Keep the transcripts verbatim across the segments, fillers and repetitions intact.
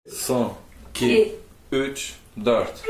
Son, iki, üç, dört.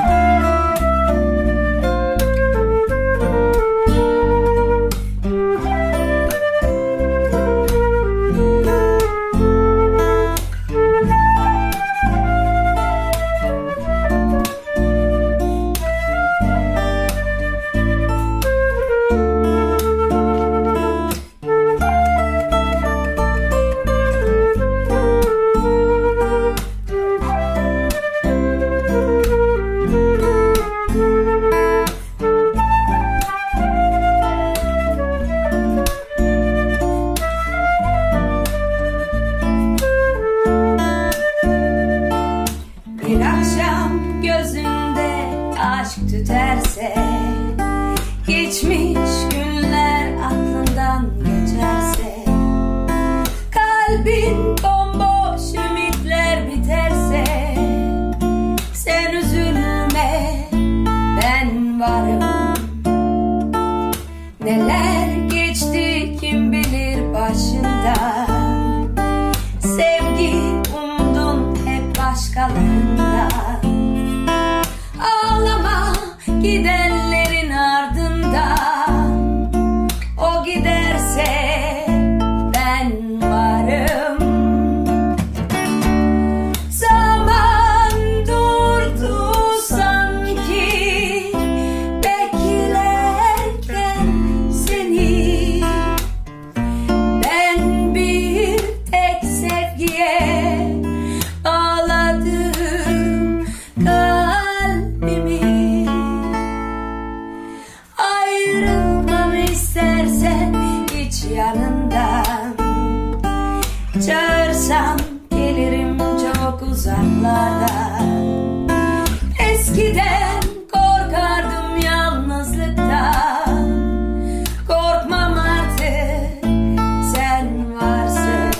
Bir akşam gözünde aşk tüterse, geçmiş günler aklından geçerse, kalbin bomboş, ümitler biterse, sen üzülme, ben varım. Neler geçti kim bilir başından, sevgi umdun hep başkalarından. Ağlama gidenlerin ardından, o giderse ben varım. Zaman durdu sanki, beklerken seni. Ben bir tek sevgiye ağladım kalbimi. Ayrılmam istersen hiç yanından, çağırsan gelirim çok uzaklardan. Eskiden korkardım yalnızlıktan, korkmam artık sen varsın.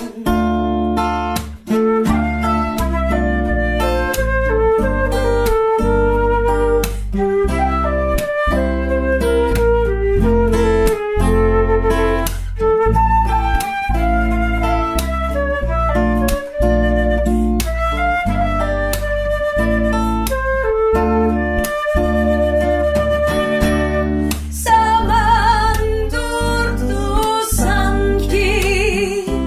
Zaman durdu sanki,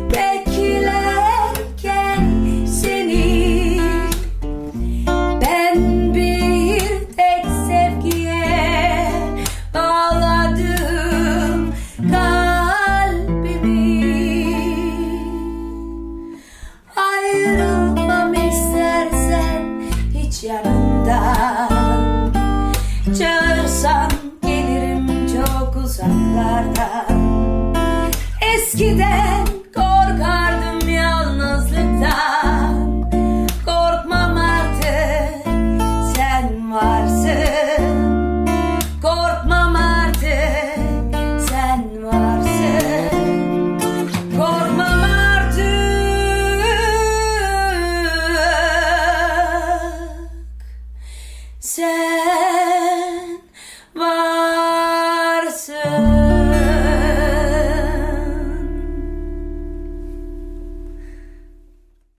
beklerken seni. Ben bir tek sevgiye bağladım kalbimi. Ayrılmam istersen hiç yanından, çağırsan gelirim çok uzaklardan. Eskiden korkardım yalnızlıktan, korkmam artık sen varsın. Korkmam artık sen varsın. Korkmam artık sen